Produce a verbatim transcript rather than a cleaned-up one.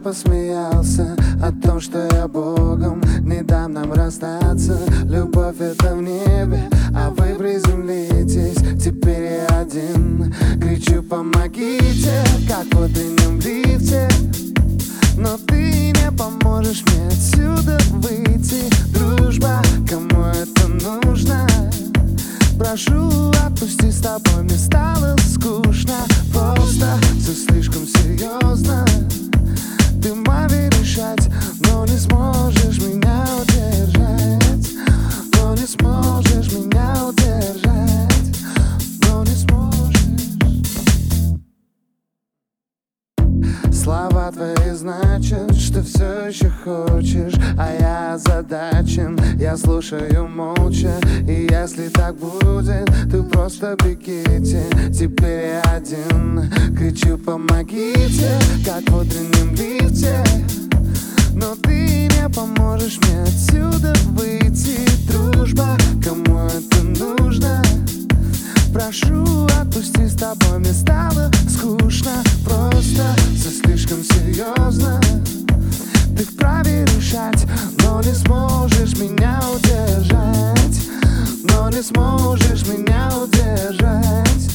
посмеялся о том, что я Богом не дам нам расстаться. Любовь это в небе, а вы приземлитесь. Теперь я один, кричу помогите, как в утреннем лифте. Но ты не поможешь мне отсюда выйти. Дружба, кому это нужно? Прошу, отпусти, с тобой мне стало скучно. Просто все слишком серьезно. Ты вправе решать, но не сможешь меня удержать. Но не сможешь меня удержать. Но не сможешь. Слова твои значат, что все еще хочешь, а я озадачен, я слушаю молча. И если так будет, ты просто бегите. Теперь я один, кричу помогите, как в утреннем лифте. Но ты не поможешь мне отсюда выйти. Дружба, кому это нужно? Прошу, отпусти, с тобой мне стало скучно. Просто все слишком серьезно. Ты вправе решать, но не сможешь меня удержать. Но не сможешь меня удержать.